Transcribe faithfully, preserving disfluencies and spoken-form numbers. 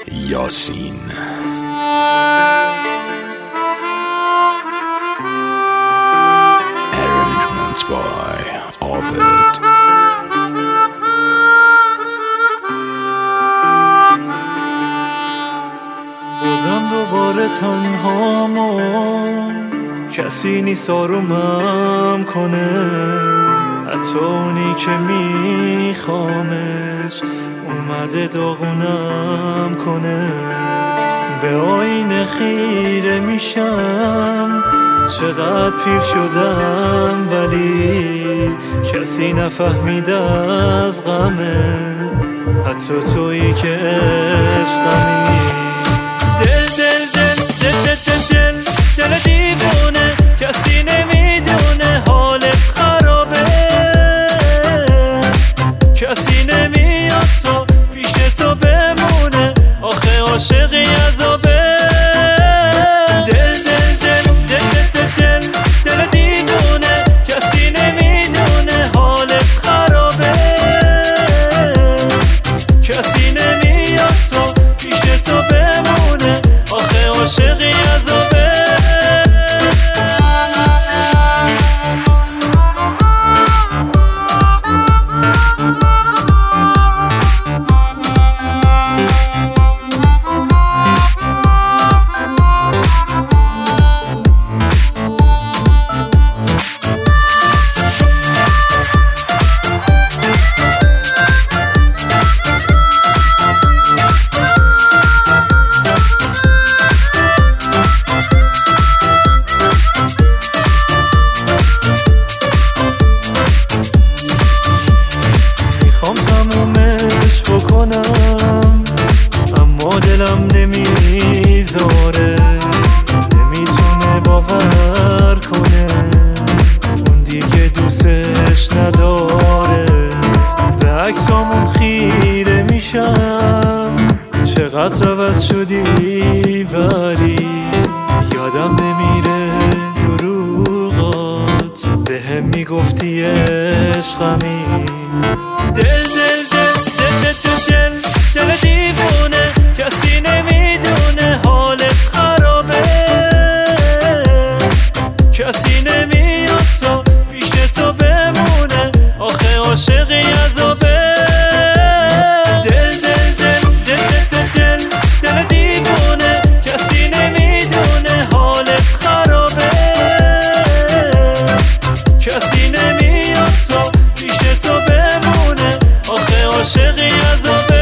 یاسین. Arrangement by عابد. بازم دوباره تنهامم، کسی نیست آرومم کنه، حتی اونی که میخوامش اومده داغونم کنه. به آینه خیره میشم، چقدر پیر شدم ولی کسی نفهمیده از غمه، حتی تویی که عشقمی. دل دل دل دل دل دل دل دیوونه، کسی نمیدونه حالت خرابه، کسی نمیاد تا پیش تو بمونه، آخه عاشقی عذابه. دل دل دل دل دل دل دل دیوونه، کسی نمیدونه حالت خرابه، کسی نمیاد تا پیش تو بمونه، آخه عاشقی عذابه. تمومش بکنم اما دلم نمیذاره، نمیتونه باور کنه اون دیگه دوستش نداره. به عکسامون خیره میشم، چقدر عوض شدی ولی یادم نمیره دروغات، به هم میگفتی عشقمی. دل دل دل دل دل دل دل دیوونه، کسی نمیدونه حالت خرابه، کسی نمیاد تا پیش تو بمونه، آخه عاشقی عذابه. دل دل دل دل دل دل دل دیوونه، کسی نمیدونه حالت خرابه، کسی نمیاد تا پیش تو بمونه، آخه عاشقی عذابه.